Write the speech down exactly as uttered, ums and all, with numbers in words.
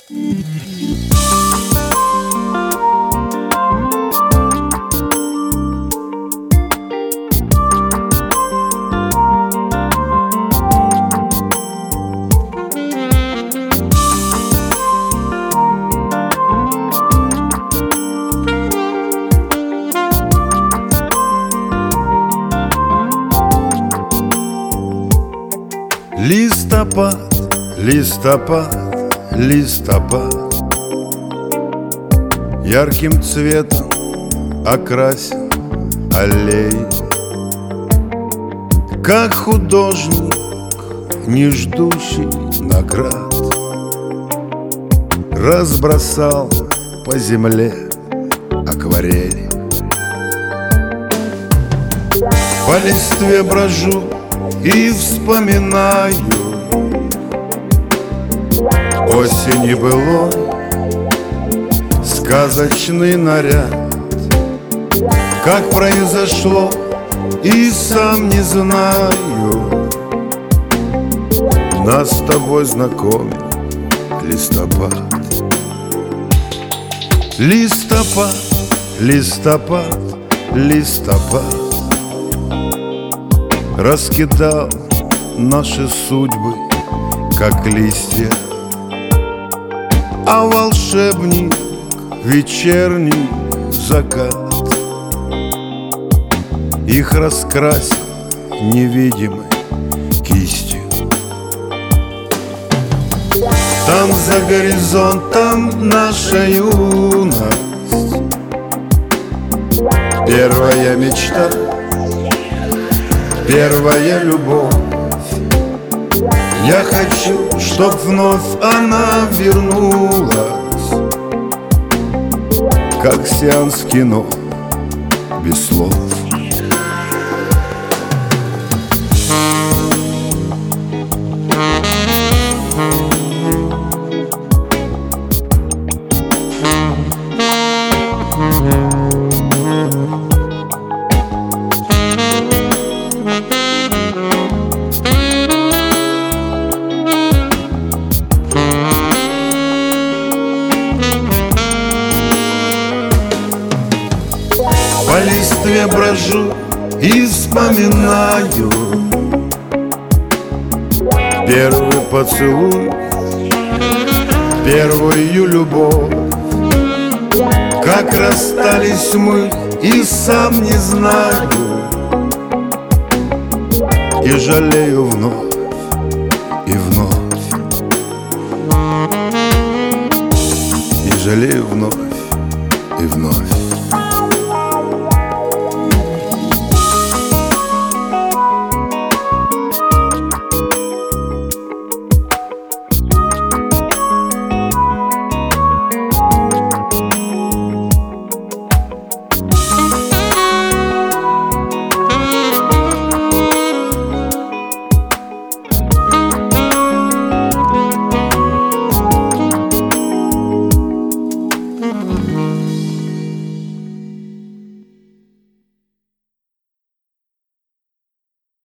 Листопад, листопад, листопад ярким цветом окрасил аллеи, как художник, не ждущий наград, разбросал по земле акварели. По листве брожу и вспоминаю осени былой сказочный наряд. Как произошло, и сам не знаю, нас с тобой знакомил листопад. Листопад, листопад, листопад раскидал наши судьбы, как листья, а волшебник вечерний закат их раскрасил невидимой кистью. Там за горизонтом наша юность, первая мечта, первая любовь. Я хочу, чтоб вновь она вернулась, как сеанс кино без слов. По листве брожу и вспоминаю первый поцелуй, первую любовь. Как расстались мы, и сам не знаю, и жалею вновь и вновь, и жалею вновь и вновь.